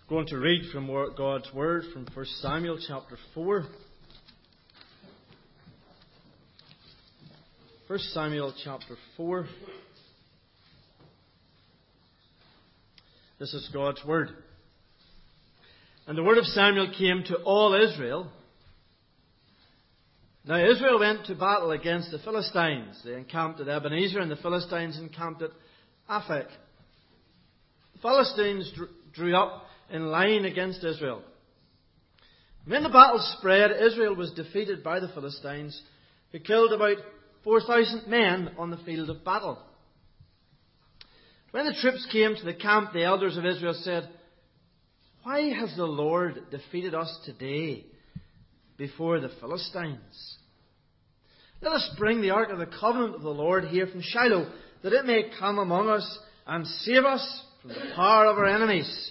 Going to read from God's Word from 1 Samuel chapter 4. 1 Samuel chapter 4. This is God's Word. And the word of Samuel came to all Israel. Now Israel went to battle against the Philistines. They encamped at Ebenezer, and the Philistines encamped at Aphek. The Philistines drew up in line against Israel. When the battle spread, Israel was defeated by the Philistines, who killed about 4,000 men on the field of battle. When the troops came to the camp, the elders of Israel said, "Why has the Lord defeated us today before the Philistines? Let us bring the ark of the covenant of the Lord here from Shiloh, that it may come among us and save us from the power of our enemies."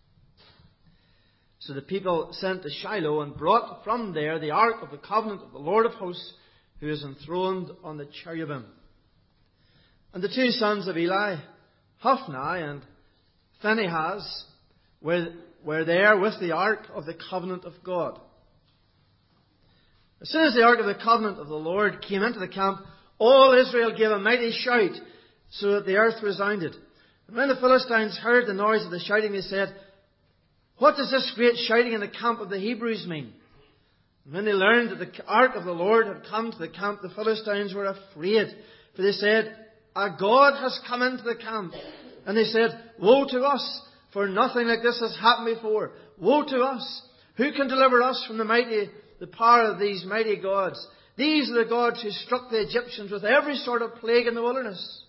So the people sent to Shiloh and brought from there the ark of the covenant of the Lord of hosts, who is enthroned on the cherubim. And the two sons of Eli, Hophni and Phinehas, were there with the ark of the covenant of God. As soon as the ark of the covenant of the Lord came into the camp, all Israel gave a mighty shout, so that the earth resounded. And when the Philistines heard the noise of the shouting, they said, "What does this great shouting in the camp of the Hebrews mean?" And when they learned that the ark of the Lord had come to the camp, the Philistines were afraid, for they said, "A god has come into the camp." And they said, "Woe to us, for nothing like this has happened before. Woe to us! Who can deliver us from the power of these mighty gods? These are the gods who struck the Egyptians with every sort of plague in the wilderness.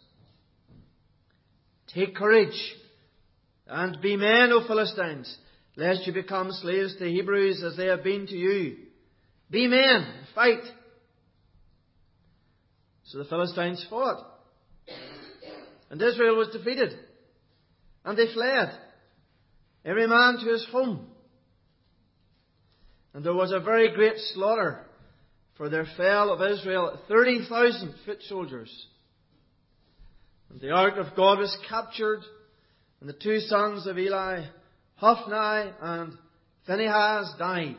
Take courage and be men, O Philistines, lest you become slaves to the Hebrews as they have been to you. Be men and fight." So the Philistines fought, and Israel was defeated, and they fled, every man to his home. And there was a very great slaughter, for there fell of Israel 30,000 foot soldiers. And the ark of God was captured, and the two sons of Eli, Hophni and Phinehas, died.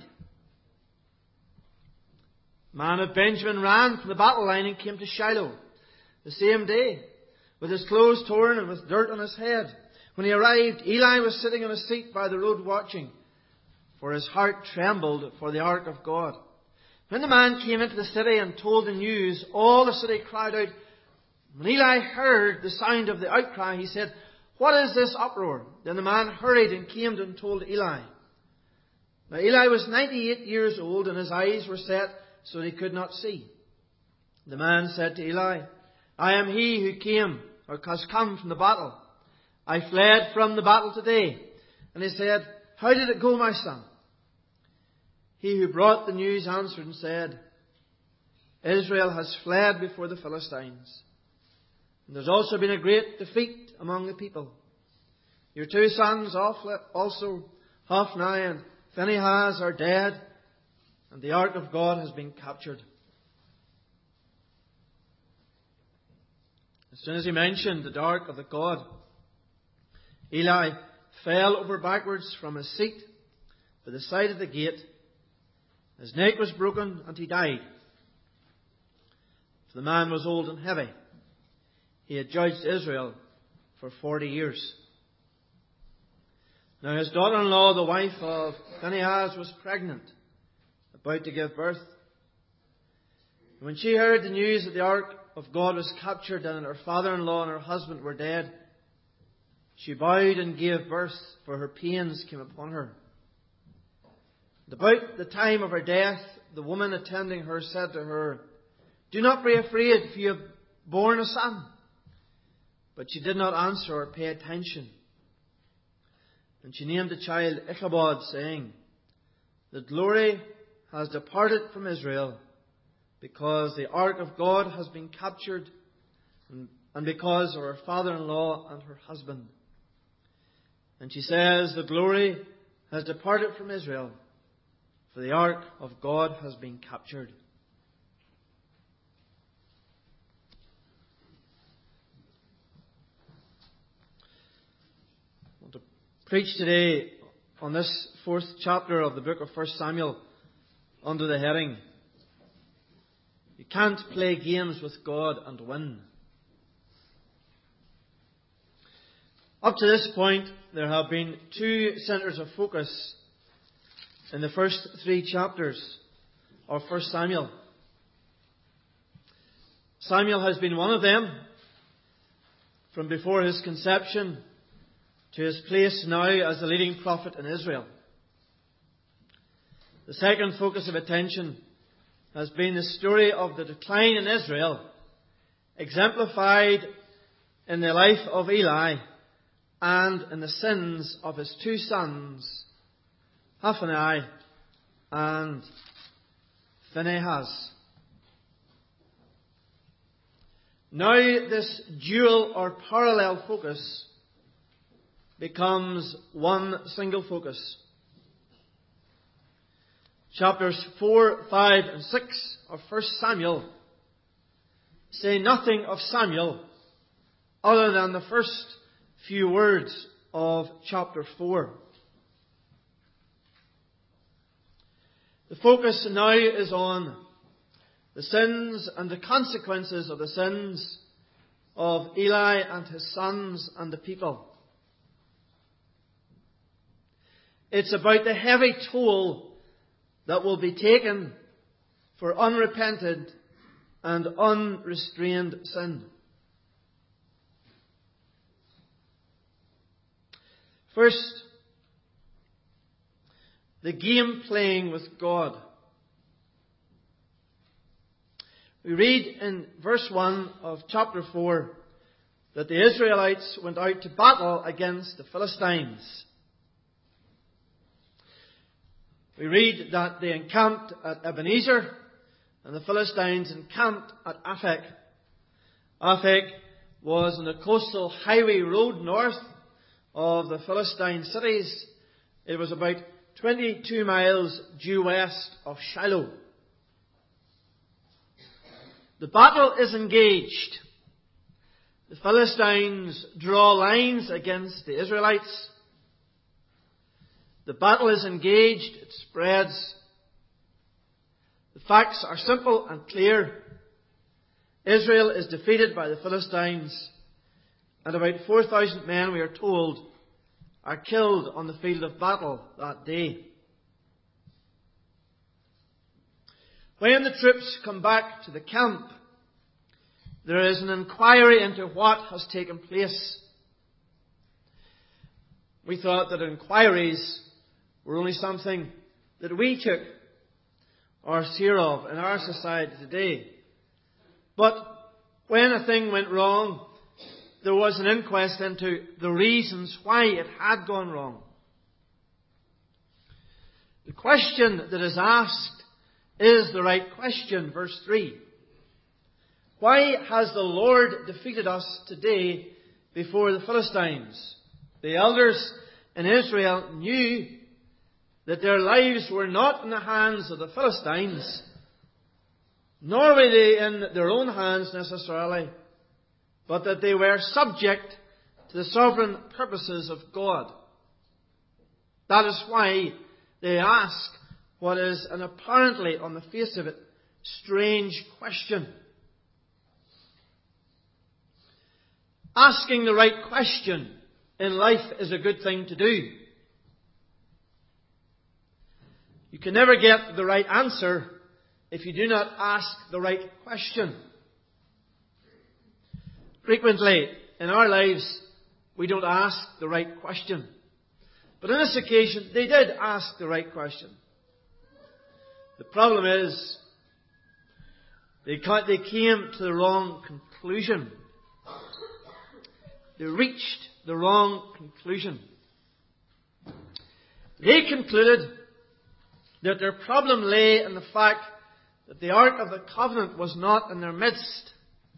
The man of Benjamin ran from the battle line and came to Shiloh the same day, with his clothes torn and with dirt on his head. When he arrived, Eli was sitting on a seat by the road watching, for his heart trembled for the ark of God. When the man came into the city and told the news, all the city cried out. When Eli heard the sound of the outcry, he said, "What is this uproar?" Then the man hurried and came and told Eli. Now Eli was 98 years old, and his eyes were set so that he could not see. The man said to Eli, "I am he who has come from the battle. I fled from the battle today." And he said, "How did it go, my son?" He who brought the news answered and said, "Israel has fled before the Philistines. And there's also been a great defeat among the people. Your two sons also, Hophni and Phinehas, are dead, and the ark of God has been captured." As soon as he mentioned the ark of the God, Eli fell over backwards from his seat by the side of the gate. His neck was broken, and he died. For the man was old and heavy. He had judged Israel for 40 years. Now his daughter-in-law, the wife of Phinehas, was pregnant, about to give birth. And when she heard the news that the ark of God was captured and that her father-in-law and her husband were dead, she bowed and gave birth, for her pains came upon her. And about the time of her death, the woman attending her said to her, "Do not be afraid, for you have borne a son." But she did not answer or pay attention. And she named the child Ichabod, saying, "The glory has departed from Israel, because the ark of God has been captured, and because of her father-in-law and her husband." And she says, "The glory has departed from Israel, for the ark of God has been captured." I want to preach today on this 4th chapter of the book of 1 Samuel under the heading, "You can't play games with God and win." Up to this point, there have been two centres of focus in the first 3 chapters of 1 Samuel. Samuel has been one of them, from before his conception to his place now as the leading prophet in Israel. The second focus of attention has been the story of the decline in Israel, exemplified in the life of Eli and in the sins of his 2 sons, Hophni and Phinehas. Now this dual or parallel focus becomes one single focus. Chapters 4, 5 and 6 of 1 Samuel say nothing of Samuel other than the first few words of chapter 4. The focus now is on the sins and the consequences of the sins of Eli and his sons and the people. It's about the heavy toll that will be taken for unrepented and unrestrained sin. First, the game playing with God. We read in verse 1 of chapter 4 that the Israelites went out to battle against the Philistines. We read that they encamped at Ebenezer and the Philistines encamped at Aphek. Aphek was on the coastal highway road north of the Philistine cities. It was about 22 miles due west of Shiloh. The battle is engaged. The Philistines draw lines against the Israelites. The battle is engaged. It spreads. The facts are simple and clear. Israel is defeated by the Philistines, and about 4,000 men, we are told, are killed on the field of battle that day. When the troops come back to the camp, there is an inquiry into what has taken place. We thought that inquiries were only something that we took our share of in our society today. But when a thing went wrong, there was an inquest into the reasons why it had gone wrong. The question that is asked is the right question. Verse 3. Why has the Lord defeated us today before the Philistines? The elders in Israel knew that their lives were not in the hands of the Philistines, nor were they in their own hands necessarily, but that they were subject to the sovereign purposes of God. That is why they ask what is an apparently, on the face of it, strange question. Asking the right question in life is a good thing to do. You can never get the right answer if you do not ask the right question. Frequently in our lives, we don't ask the right question. But on this occasion, they did ask the right question. The problem is, they came to the wrong conclusion. They reached the wrong conclusion. They concluded that their problem lay in the fact that the Ark of the Covenant was not in their midst.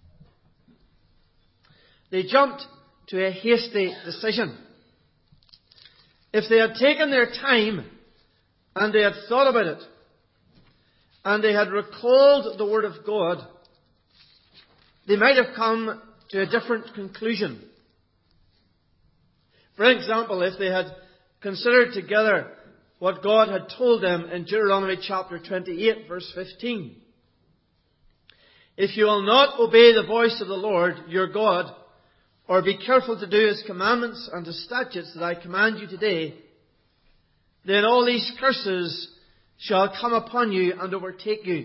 They jumped to a hasty decision. If they had taken their time and they had thought about it, and they had recalled the Word of God, they might have come to a different conclusion. For example, if they had consider together what God had told them in Deuteronomy chapter 28, verse 15. If you will not obey the voice of the Lord your God, or be careful to do His commandments and His statutes that I command you today, then all these curses shall come upon you and overtake you.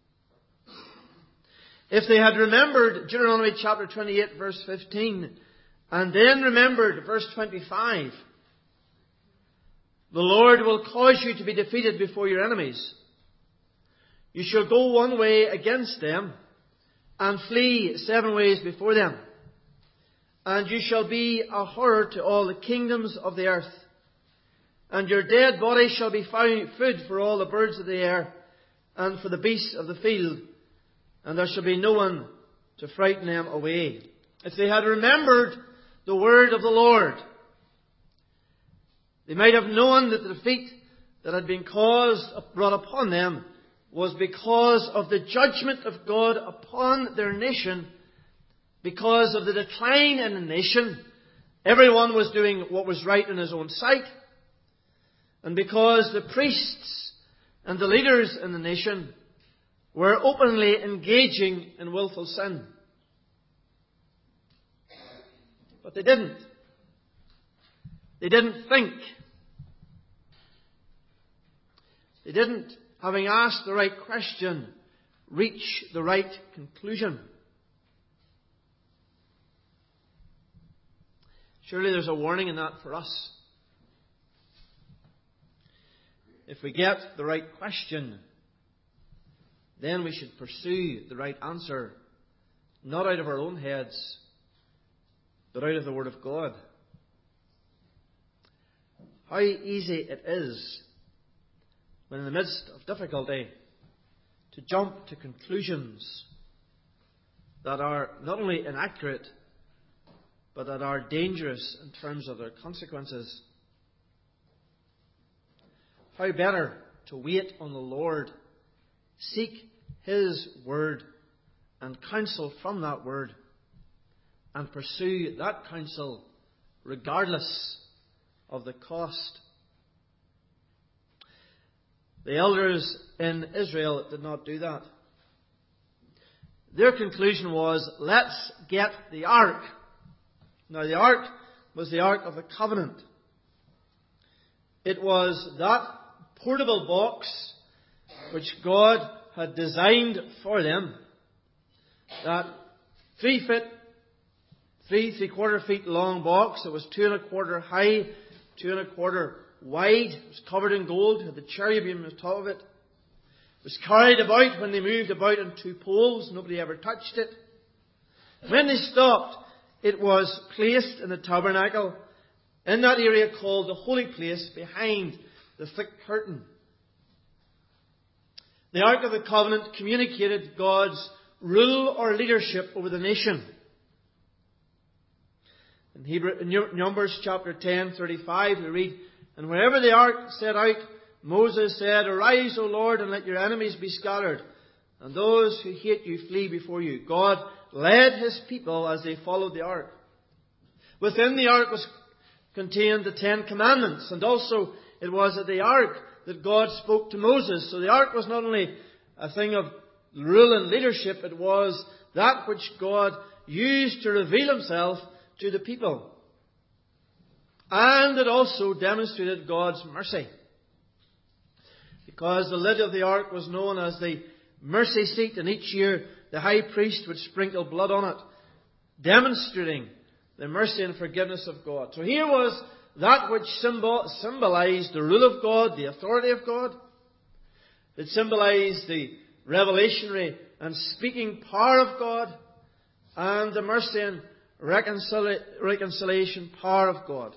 If they had remembered Deuteronomy chapter 28, verse 15, and then remembered verse 25, the Lord will cause you to be defeated before your enemies. You shall go one way against them, and flee 7 ways before them. And you shall be a horror to all the kingdoms of the earth. And your dead body shall be food for all the birds of the air, and for the beasts of the field. And there shall be no one to frighten them away. If they had remembered the word of the Lord, they might have known that the defeat that had been brought upon them was because of the judgment of God upon their nation, because of the decline in the nation. Everyone was doing what was right in his own sight, and because the priests and the leaders in the nation were openly engaging in willful sin. But they didn't. They didn't think. They didn't, having asked the right question, reach the right conclusion. Surely there's a warning in that for us. If we get the right question, then we should pursue the right answer, not out of our own heads, but out of the Word of God. How easy it is, when in the midst of difficulty, to jump to conclusions that are not only inaccurate, but that are dangerous in terms of their consequences. How better to wait on the Lord, seek His Word and counsel from that Word, and pursue that counsel regardless of the cost. The elders in Israel did not do that. Their conclusion was, let's get the ark. Now the ark was the Ark of the Covenant. It was that portable box which God had designed for them. That 3.75 feet long box. It was 2.25 high, 2.25 wide. It was covered in gold. Had the cherubim on the top of it. It was carried about when they moved about on 2 poles. Nobody ever touched it. When they stopped, it was placed in the tabernacle in that area called the Holy Place, behind the thick curtain. The Ark of the Covenant communicated God's rule or leadership over the nation. In Numbers chapter 10:35 we read, "And wherever the ark set out, Moses said, 'Arise, O Lord, and let your enemies be scattered, and those who hate you flee before you.'" God led His people as they followed the ark. Within the ark was contained the 10 Commandments, and also it was at the ark that God spoke to Moses. So the ark was not only a thing of rule and leadership, it was that which God used to reveal Himself to the people. And it also demonstrated God's mercy, because the lid of the ark was known as the mercy seat, and each year the high priest would sprinkle blood on it, demonstrating the mercy and forgiveness of God. So here was that which symbolized the rule of God, the authority of God. It symbolized the revelationary and speaking power of God, and the mercy and reconciliation power of God.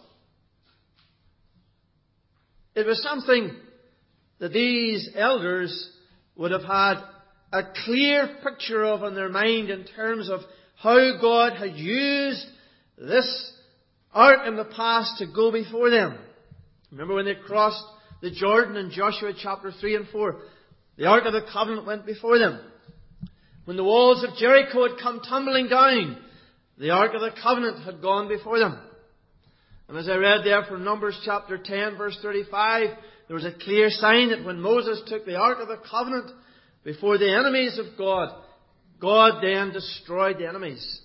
It was something that these elders would have had a clear picture of in their mind in terms of how God had used this ark in the past to go before them. Remember when they crossed the Jordan in Joshua chapter 3 and 4? The Ark of the Covenant went before them. When the walls of Jericho had come tumbling down, the Ark of the Covenant had gone before them. And as I read there from Numbers chapter 10, verse 35, there was a clear sign that when Moses took the Ark of the Covenant before the enemies of God, God then destroyed the enemies.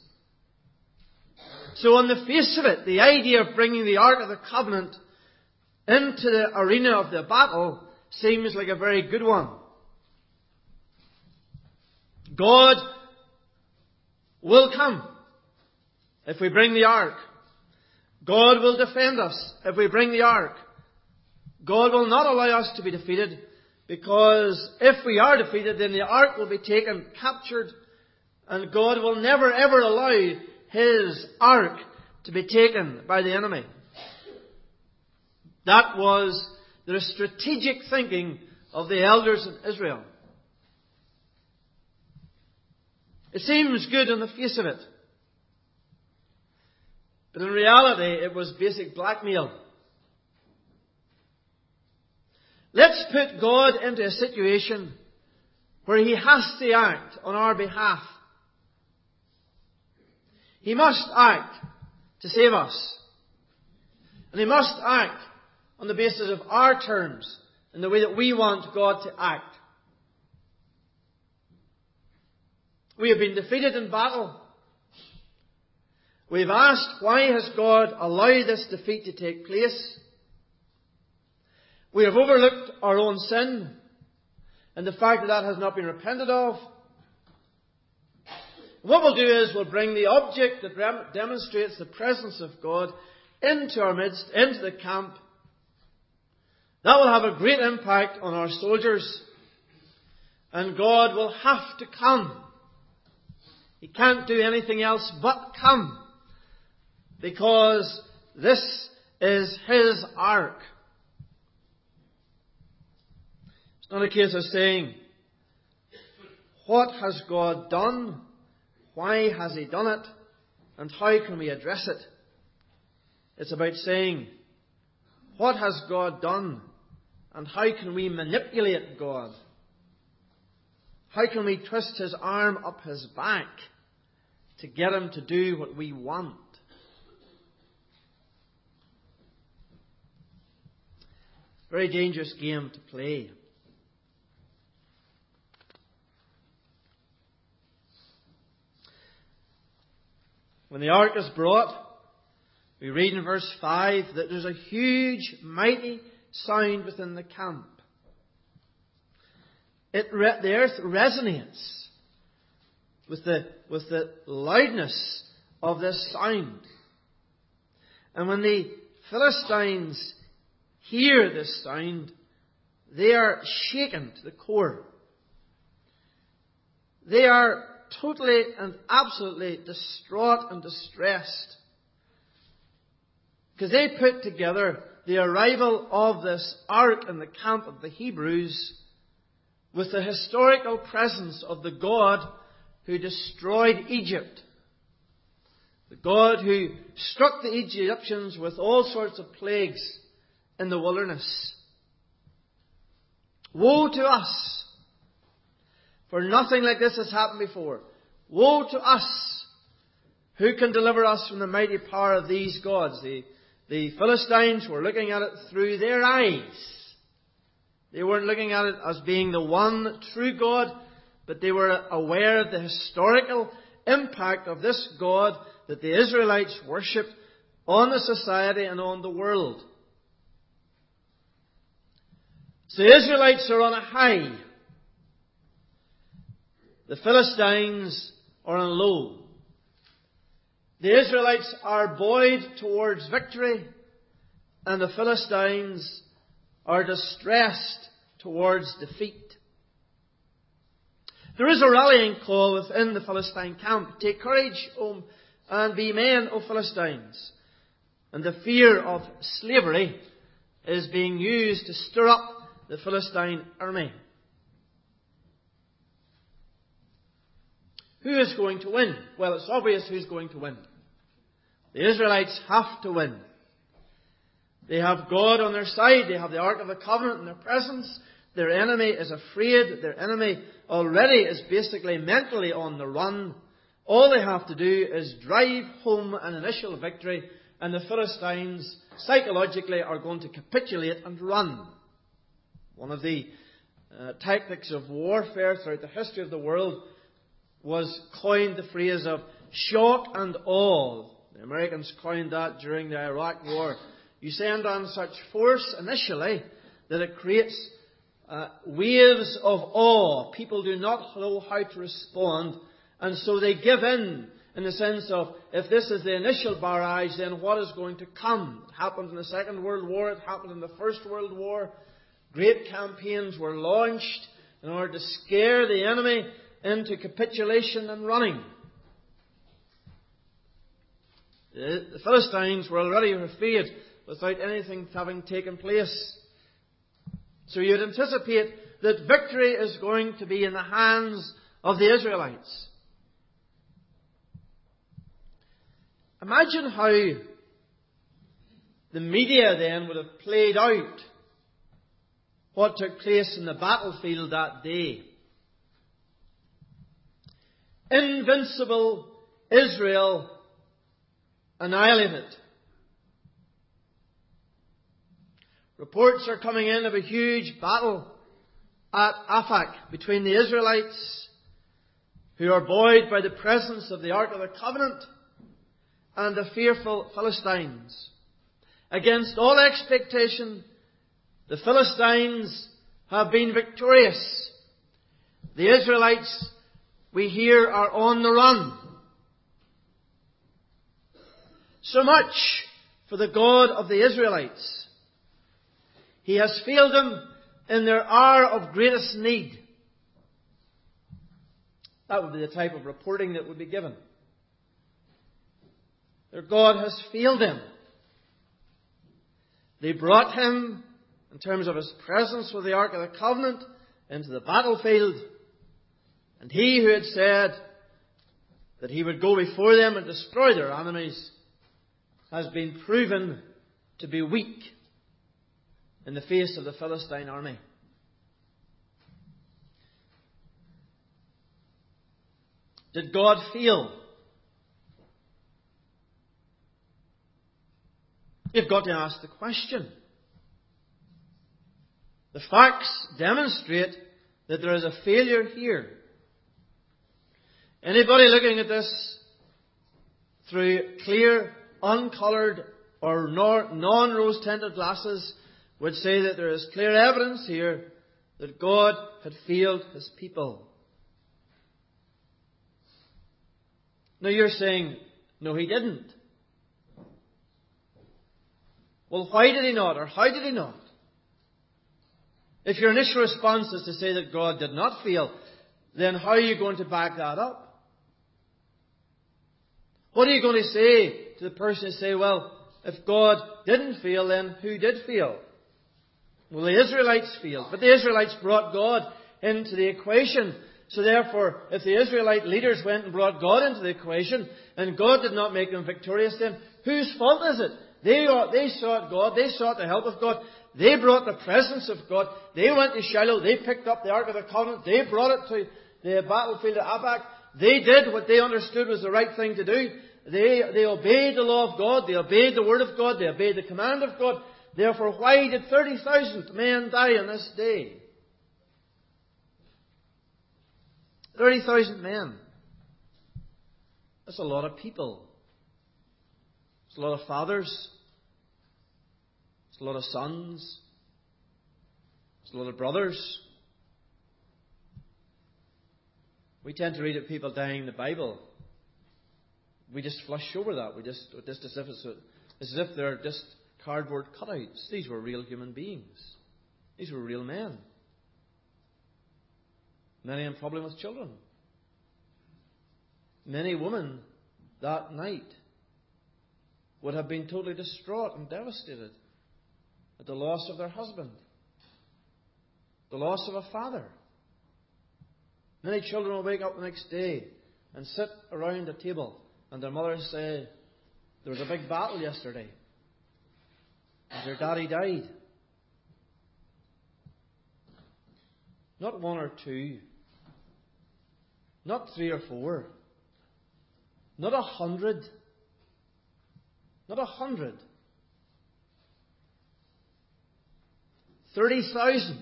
So on the face of it, the idea of bringing the Ark of the Covenant into the arena of the battle seems like a very good one. God will come if we bring the Ark. God will defend us if we bring the Ark. God will not allow us to be defeated, because if we are defeated, then the Ark will be taken, captured, and God will never ever allow His Ark to be taken by the enemy. That was the strategic thinking of the elders in Israel. It seems good on the face of it. But in reality, it was basic blackmail. Let's put God into a situation where He has to act on our behalf. He must act to save us. And He must act on the basis of our terms and the way that we want God to act. We have been defeated in battle. We've asked, why has God allowed this defeat to take place? We have overlooked our own sin and the fact that that has not been repented of. What we'll do is we'll bring the object that demonstrates the presence of God into our midst, into the camp. That will have a great impact on our soldiers. And God will have to come. He can't do anything else but come, because this is His Ark. It's not a case of saying, what has God done? Why has He done it? And how can we address it? It's about saying, what has God done? And how can we manipulate God? How can we twist His arm up His back to get Him to do what we want? Very dangerous game to play. When the ark is brought, we read in verse 5 that there's a huge, mighty sound within the camp. The earth resonates with the loudness of this sound. And when the Philistines hear this sound, they are shaken to the core. They are totally and absolutely distraught and distressed, because they put together the arrival of this ark in the camp of the Hebrews with the historical presence of the God who destroyed Egypt. The God who struck the Egyptians with all sorts of plagues in the wilderness. Woe to us! For nothing like this has happened before. Woe to us! Who can deliver us from the mighty power of these gods? The Philistines were looking at it through their eyes. They weren't looking at it as being the one true God, but they were aware of the historical impact of this God that the Israelites worshipped on the society and on the world. So the Israelites are on a high. The Philistines are on a low. The Israelites are buoyed towards victory, and the Philistines are distressed towards defeat. There is a rallying call within the Philistine camp. Take courage, and be men, O Philistines. And the fear of slavery is being used to stir up the Philistine army. Who is going to win? Well, it's obvious who's going to win. The Israelites have to win. They have God on their side. They have the Ark of the Covenant in their presence. Their enemy is afraid. Their enemy already is basically mentally on the run. All they have to do is drive home an initial victory, and the Philistines psychologically are going to capitulate and run. One of the tactics of warfare throughout the history of the world was coined the phrase of shock and awe. The Americans coined that during the Iraq War. You send on such force initially that it creates waves of awe. People do not know how to respond, and so they give in the sense of, if this is the initial barrage, then what is going to come? It happened in the Second World War. It happened in the First World War. Great campaigns were launched in order to scare the enemy into capitulation and running. The Philistines were already afraid without anything having taken place. So you'd anticipate that victory is going to be in the hands of the Israelites. Imagine how the media then would have played out what took place in the battlefield that day. Invincible Israel annihilated. Reports are coming in of a huge battle at Aphek between the Israelites, who are buoyed by the presence of the Ark of the Covenant, and the fearful Philistines. Against all expectation, the Philistines have been victorious. The Israelites, we hear, are on the run. So much for the God of the Israelites. He has failed them in their hour of greatest need. That would be the type of reporting that would be given. Their God has failed them. They brought him, in terms of his presence with the Ark of the Covenant, into the battlefield. And he who had said that he would go before them and destroy their enemies has been proven to be weak in the face of the Philistine army. Did God fail? You've got to ask the question. The facts demonstrate that there is a failure here. Anybody looking at this through clear, uncoloured or non-rose tinted glasses would say that there is clear evidence here that God had failed his people. Now you're saying, no, he didn't. Well, why did he not, or how did he not? If your initial response is to say that God did not fail, then how are you going to back that up? What are you going to say to the person who say, well, if God didn't fail, then who did fail? Well, the Israelites failed, but the Israelites brought God into the equation. So therefore, if the Israelite leaders went and brought God into the equation, and God did not make them victorious, then whose fault is it? They sought God, they sought the help of God, they brought the presence of God, they went to Shiloh, they picked up the Ark of the Covenant, they brought it to the battlefield at Aphek, they did what they understood was the right thing to do. They obeyed the law of God, they obeyed the word of God, they obeyed the command of God. Therefore, why did 30,000 men die on this day? 30,000 men. That's a lot of people. It's a lot of fathers. It's a lot of sons. It's a lot of brothers. We tend to read of people dying in the Bible. We just flush over that. We just as if they're just cardboard cutouts. These were real human beings. These were real men. Many of them probably with children. Many women that night would have been totally distraught and devastated at the loss of their husband, the loss of a father. Many children will wake up the next day and sit around a table, and their mother say, there was a big battle yesterday, and their daddy died. Not one or two, not 3 or 4, not 100, Not 100. 30,000.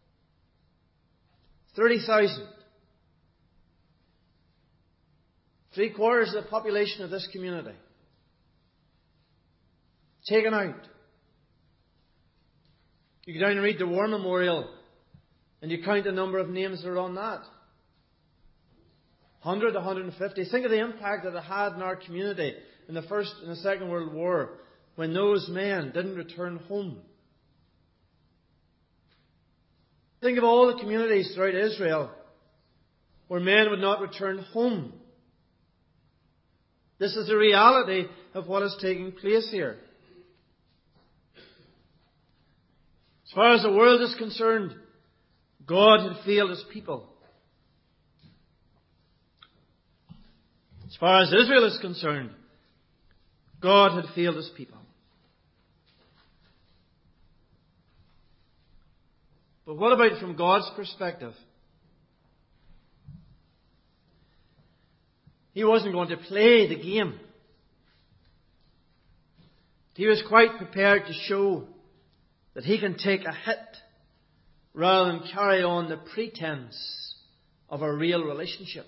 30,000. 3/4 of the population of this community taken out. You go down and read the War Memorial and you count the number of names that are on that. 100, 150. Think of the impact that it had in our community in the First and the Second World War when those men didn't return home. Think of all the communities throughout Israel where men would not return home. This is the reality of what is taking place here. As far as the world is concerned, God had failed His people. As far as Israel is concerned, God had failed His people. But what about from God's perspective? He wasn't going to play the game. He was quite prepared to show that He can take a hit rather than carry on the pretense of a real relationship.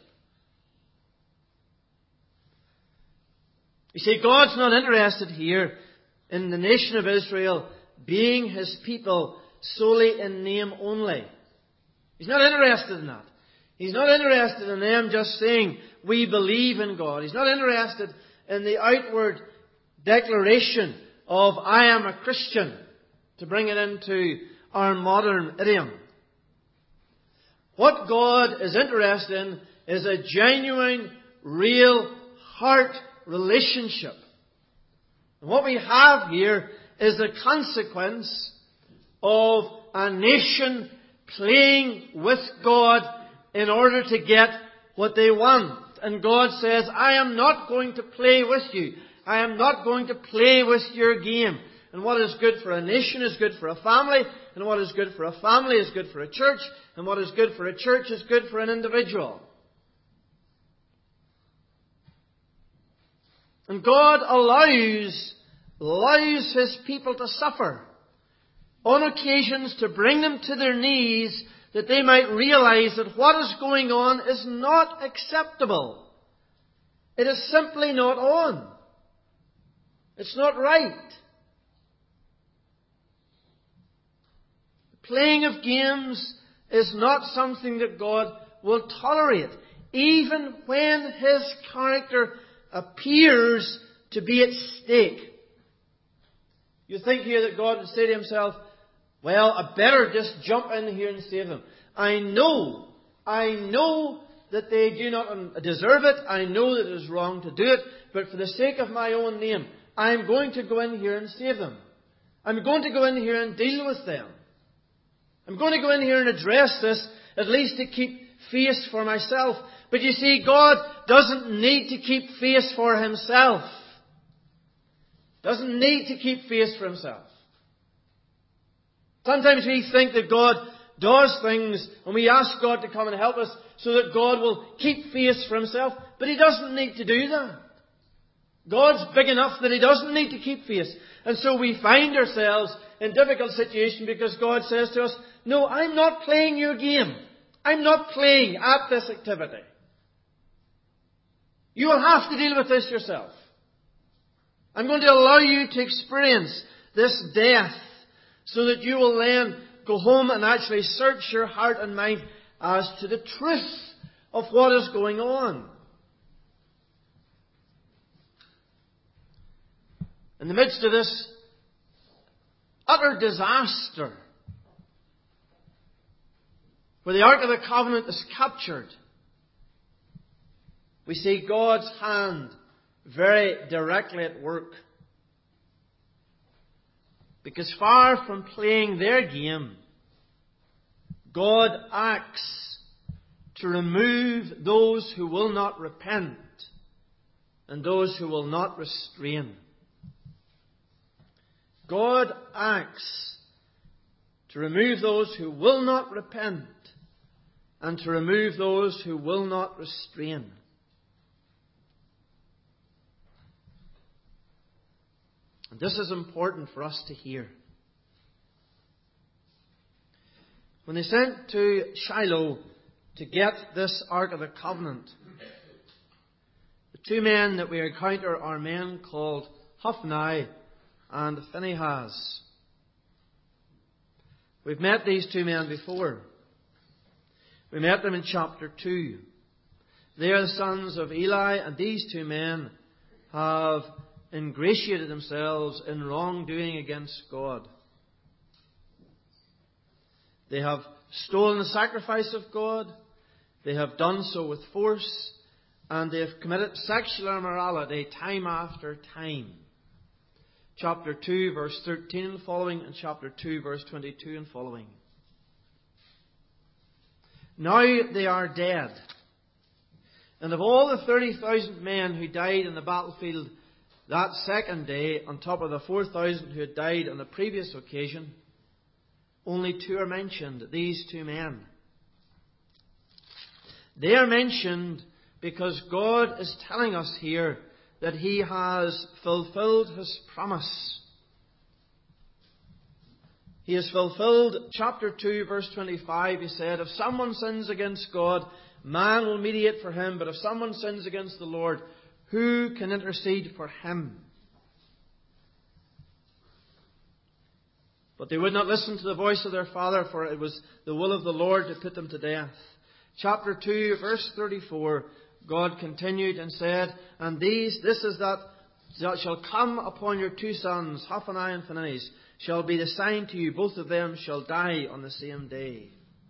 You see, God's not interested here in the nation of Israel being His people solely in name only. He's not interested in that. He's not interested in them just saying, we believe in God. He's not interested in the outward declaration of, I am a Christian, to bring it into our modern idiom. What God is interested in is a genuine, real heart relationship. And what we have here is a consequence of a nation playing with God in order to get what they want. And God says, I am not going to play with you. I am not going to play with your game. And what is good for a nation is good for a family. And what is good for a family is good for a church. And what is good for a church is good for an individual. And God allows His people to suffer. On occasions to bring them to their knees that they might realize that what is going on is not acceptable. It is simply not on. It's not right. The playing of games is not something that God will tolerate, even when His character appears to be at stake. You think here that God would say to Himself, well, I better just jump in here and save them. I know that they do not deserve it. I know that it is wrong to do it. But for the sake of my own name, I'm going to go in here and save them. I'm going to go in here and deal with them. I'm going to go in here and address this, at least to keep face for myself. But you see, God doesn't need to keep face for Himself. Doesn't need to keep face for Himself. Sometimes we think that God does things and we ask God to come and help us so that God will keep face for Himself. But He doesn't need to do that. God's big enough that He doesn't need to keep face. And so we find ourselves in difficult situations because God says to us, no, I'm not playing your game. I'm not playing at this activity. You will have to deal with this yourself. I'm going to allow you to experience this death so that you will then go home and actually search your heart and mind as to the truth of what is going on. In the midst of this utter disaster, where the Ark of the Covenant is captured, we see God's hand very directly at work. Because far from playing their game, God acts to remove those who will not repent and those who will not restrain. God acts to remove those who will not repent and to remove those who will not restrain. And this is important for us to hear. When they sent to Shiloh to get this Ark of the Covenant, the two men that we encounter are men called Hophni and Phinehas. We've met these two men before. We met them in chapter 2. They are the sons of Eli, and these two men have ingratiated themselves in wrongdoing against God. They have stolen the sacrifice of God. They have done so with force. And they have committed sexual immorality time after time. Chapter 2, verse 13 and following, and chapter 2, verse 22 and following. Now they are dead. And of all the 30,000 men who died in the battlefield that second day, on top of the 4,000 who had died on the previous occasion, only two are mentioned, these two men. They are mentioned because God is telling us here that He has fulfilled His promise. He has fulfilled chapter 2, verse 25. He said, if someone sins against God, man will mediate for him. But if someone sins against the Lord, who can intercede for him? But they would not listen to the voice of their father, for it was the will of the Lord to put them to death. Chapter 2, verse 34, God continued and said, and this is that shall come upon your two sons, Hophni and Phinehas, shall be the sign to you. Both of them shall die on the same day.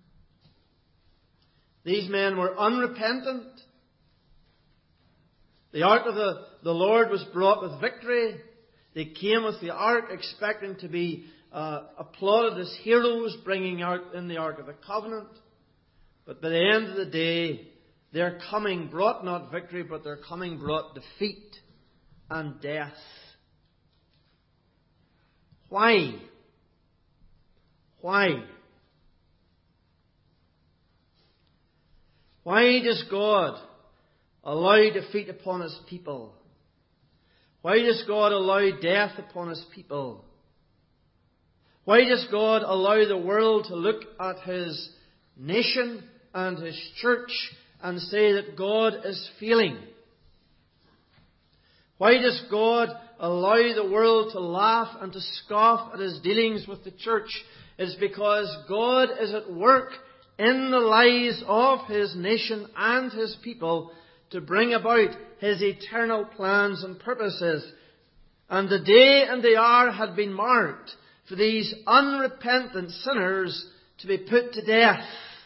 These men were unrepentant. The ark of the Lord was brought with victory. They came with the ark expecting to be applauded as heroes, bringing out in the Ark of the Covenant. But by the end of the day, their coming brought not victory, but their coming brought defeat and death. Why? Why? Why does God allow defeat upon His people? Why does God allow death upon His people? Why does God allow the world to look at His nation and His church and say that God is failing? Why does God allow the world to laugh and to scoff at His dealings with the church? It's because God is at work in the lives of His nation and His people to bring about His eternal plans and purposes. And the day and the hour had been marked for these unrepentant sinners to be put to death.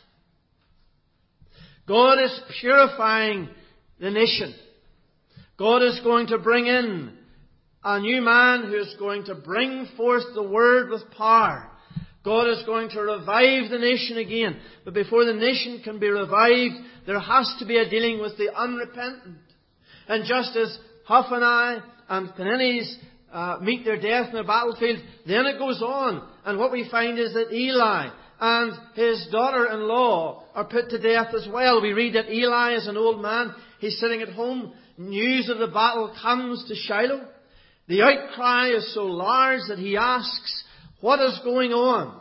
God is purifying the nation. God is going to bring in a new man who is going to bring forth the Word with power. God is going to revive the nation again. But before the nation can be revived, there has to be a dealing with the unrepentant. And just as Hophni and Phinehas meet their death in the battlefield, then it goes on. And what we find is that Eli and his daughter-in-law are put to death as well. We read that Eli is an old man. He's sitting at home. News of the battle comes to Shiloh. The outcry is so large that he asks, what is going on?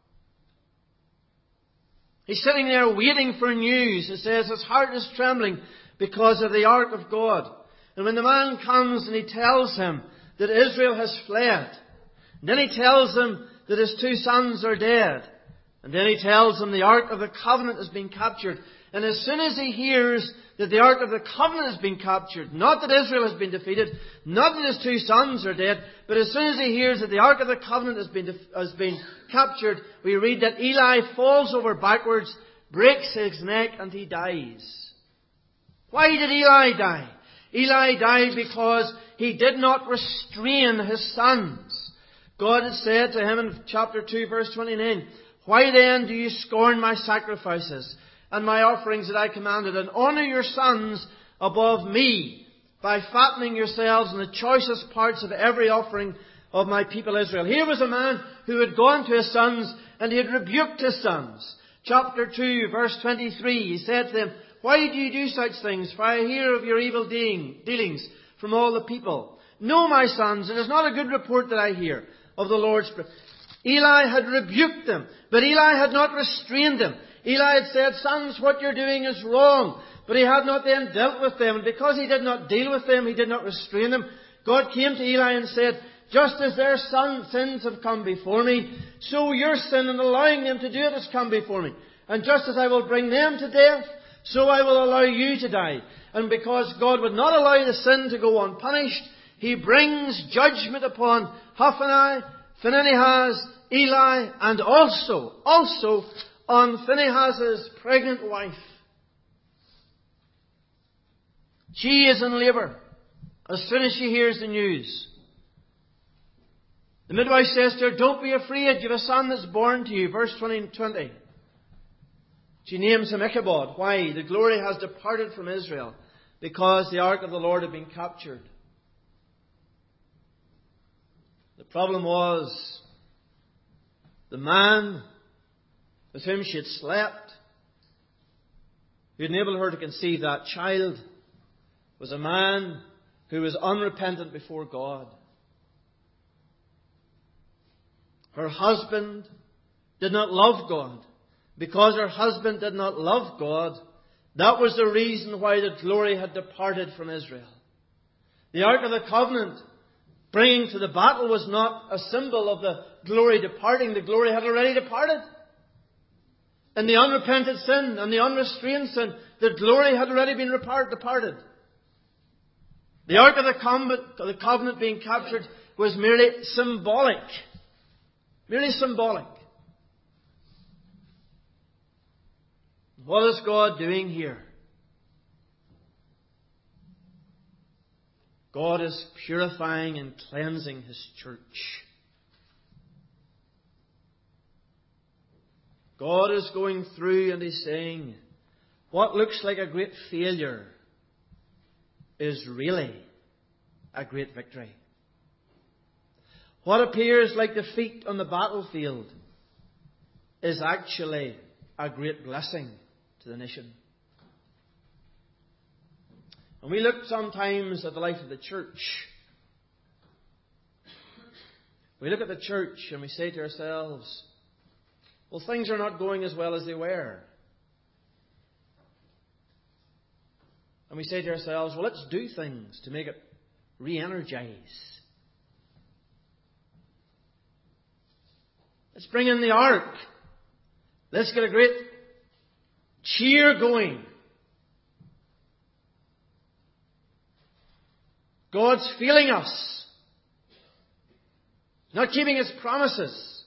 He's sitting there waiting for news. It says his heart is trembling because of the ark of God. And when the man comes and he tells him that Israel has fled, and then he tells him that his two sons are dead, and then he tells him the Ark of the Covenant has been captured. And as soon as he hears that the Ark of the Covenant has been captured, not that Israel has been defeated, not that his two sons are dead, but as soon as he hears that the Ark of the Covenant has been captured, we read that Eli falls over backwards, breaks his neck, and he dies. Why did Eli die? Eli died because he did not restrain his sons. God had said to him in chapter 2, verse 29, why then do you scorn my sacrifices and my offerings that I commanded, and honour your sons above me by fattening yourselves on the choicest parts of every offering of my people Israel? Here was a man who had gone to his sons and he had rebuked his sons. Chapter 2, verse 23, he said to them, why do you do such things? For I hear of your evil dealings from all the people. No, my sons, it is not a good report that I hear of the Lord's prayer. Eli had rebuked them, but Eli had not restrained them. Eli had said, sons, what you're doing is wrong. But he had not then dealt with them. And because he did not deal with them, he did not restrain them, God came to Eli and said, just as their sins have come before me, so your sin in allowing them to do it has come before me. And just as I will bring them to death, so I will allow you to die. And because God would not allow the sin to go unpunished, He brings judgment upon Hophni, Phinehas, Eli, and also on Phinehas' pregnant wife. She is in labour as soon as she hears the news. The midwife says to her, don't be afraid, you have a son that's born to you. Verse 20. She names him Ichabod. Why? The glory has departed from Israel because the ark of the Lord had been captured. The problem was the man with whom she had slept, who enabled her to conceive that child, was a man who was unrepentant before God. Her husband did not love God. Because her husband did not love God, that was the reason why the glory had departed from Israel. The Ark of the Covenant bringing to the battle was not a symbol of the glory departing. The glory had already departed. In the unrepentant sin and the unrestrained sin, the glory had already been departed. The Ark of the Covenant being captured was merely symbolic. Merely symbolic. What is God doing here? God is purifying and cleansing His church. God is going through and He's saying, what looks like a great failure is really a great victory. What appears like defeat on the battlefield is actually a great blessing to the nation. And we look sometimes at the life of the church. We look at the church and we say to ourselves, well, things are not going as well as they were. And we say to ourselves, well, let's do things to make it re-energize. Let's bring in the ark. Let's get a great cheer going. God's failing us. Not keeping His promises.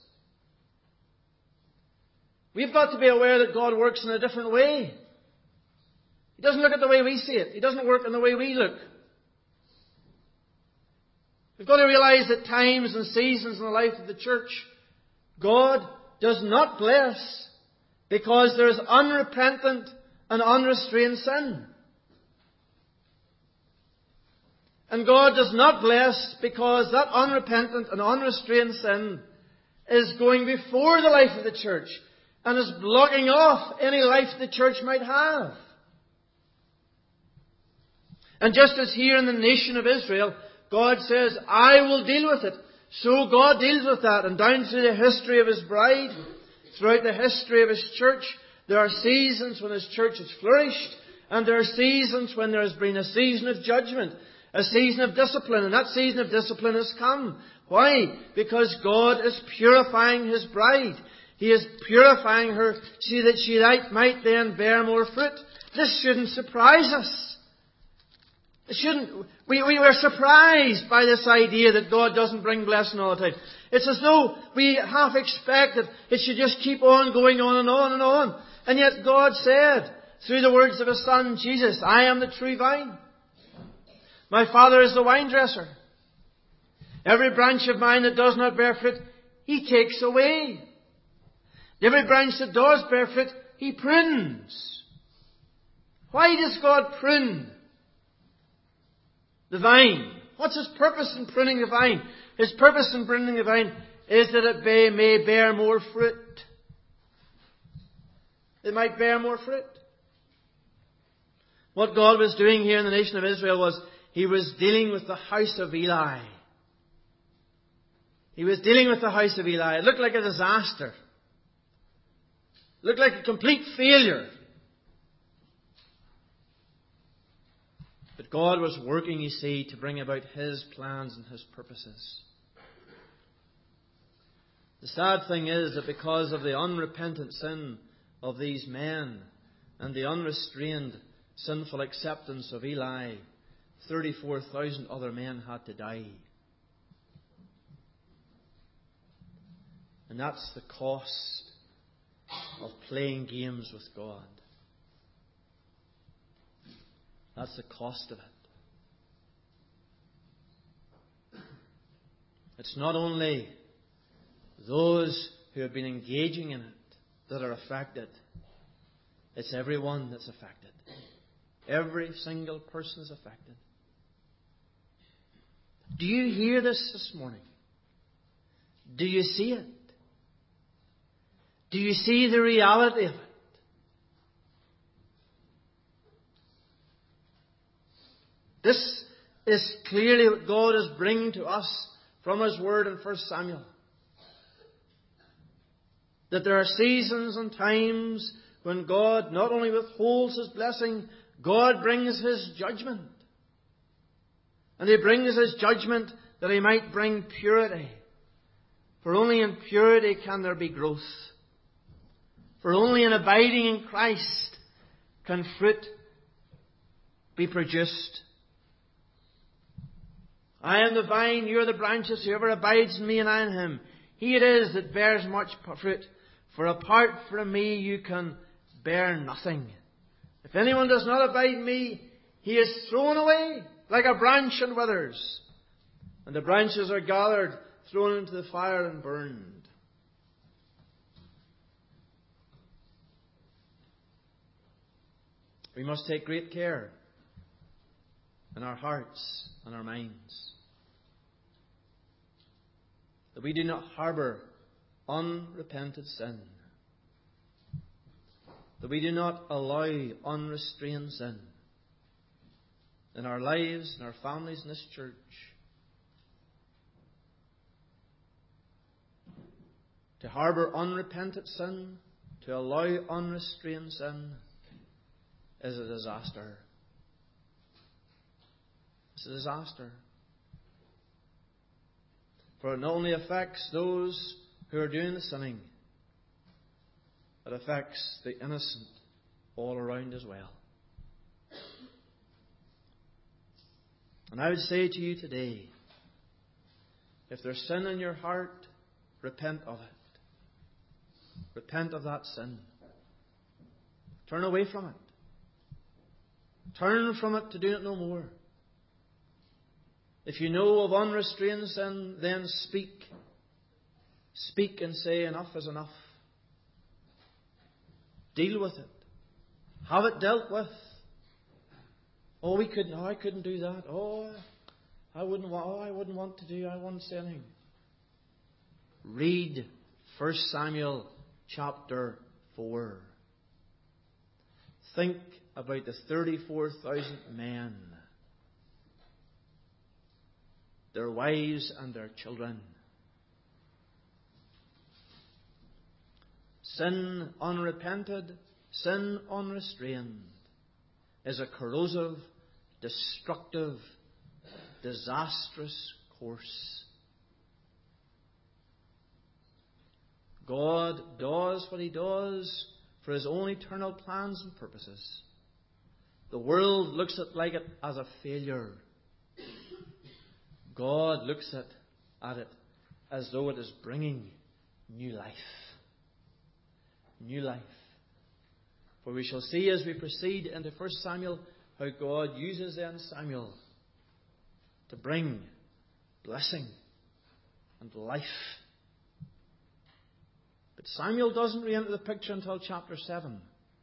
We've got to be aware that God works in a different way. He doesn't look at the way we see it. He doesn't work in the way we look. We've got to realize that times and seasons in the life of the church, God does not bless because there is unrepentant and unrestrained sin. And God does not bless because that unrepentant and unrestrained sin is going before the life of the church and is blocking off any life the church might have. And just as here in the nation of Israel, God says, I will deal with it. So God deals with that. And down through the history of His bride, throughout the history of His church, there are seasons when His church has flourished, and there are seasons when there has been a season of judgment, a season of discipline, and that season of discipline has come. Why? Because God is purifying His bride. He is purifying her so that she might then bear more fruit. This shouldn't surprise us. It shouldn't. We were surprised by this idea that God doesn't bring blessing all the time. It's as though we half expected it should just keep on going on and on and on. And yet God said, through the words of His Son Jesus, I am the true vine. My Father is the vine dresser. Every branch of mine that does not bear fruit, He takes away. Every branch that does bear fruit, He prunes. Why does God prune the vine? What's His purpose in pruning the vine? His purpose in pruning the vine is that it may bear more fruit. It might bear more fruit. What God was doing here in the nation of Israel was He was dealing with the house of Eli. He was dealing with the house of Eli. It looked like a disaster. It looked like a complete failure. But God was working, you see, to bring about His plans and His purposes. The sad thing is that because of the unrepentant sin of these men and the unrestrained sinful acceptance of Eli, 34,000 other men had to die. And that's the cost of playing games with God. That's the cost of it. It's not only those who have been engaging in it that are affected. It's everyone that's affected. Every single person is affected. Do you hear this morning? Do you see it? Do you see the reality of it? This is clearly what God is bringing to us from His Word in 1 Samuel. That there are seasons and times when God not only withholds His blessing, God brings His judgment. And He brings His judgment that He might bring purity. For only in purity can there be growth. For only in abiding in Christ can fruit be produced. I am the vine, you are the branches. Whoever abides in me and I in him, he it is that bears much fruit. For apart from me you can bear nothing. If anyone does not abide in me, he is thrown away like a branch and withers. And the branches are gathered, thrown into the fire and burned. We must take great care in our hearts and our minds that we do not harbour unrepented sin, that we do not allow unrestrained sin in our lives, in our families, in this church. To harbour unrepentant sin, to allow unrestrained sin, is a disaster. It's a disaster. For it not only affects those who are doing the sinning, it affects the innocent all around as well. And I would say to you today, if there's sin in your heart, repent of it. Repent of that sin. Turn away from it. Turn from it to do it no more. If you know of unrestrained sin, then speak. Speak and say, enough is enough. Deal with it. Have it dealt with. Oh, I couldn't do that. I wouldn't want to do. I wouldn't say anything. Read 1 Samuel chapter 4. Think about the 34,000 men, their wives and their children. Sin unrepented, sin unrestrained, is a corrosive, destructive, disastrous course. God does what He does for His own eternal plans and purposes. The world looks at it as a failure. God looks at it as though it is bringing new life. New life. For we shall see as we proceed into 1 Samuel how God uses then Samuel to bring blessing and life. But Samuel doesn't re-enter the picture until chapter 7.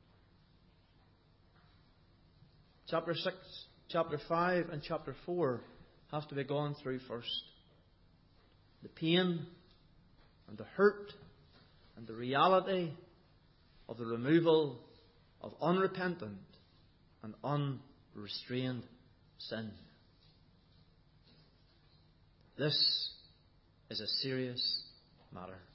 Chapter 6, chapter 5 and chapter 4 have to be gone through first. The pain and the hurt and the reality of the removal of unrepentant and unrestrained sin. This is a serious matter.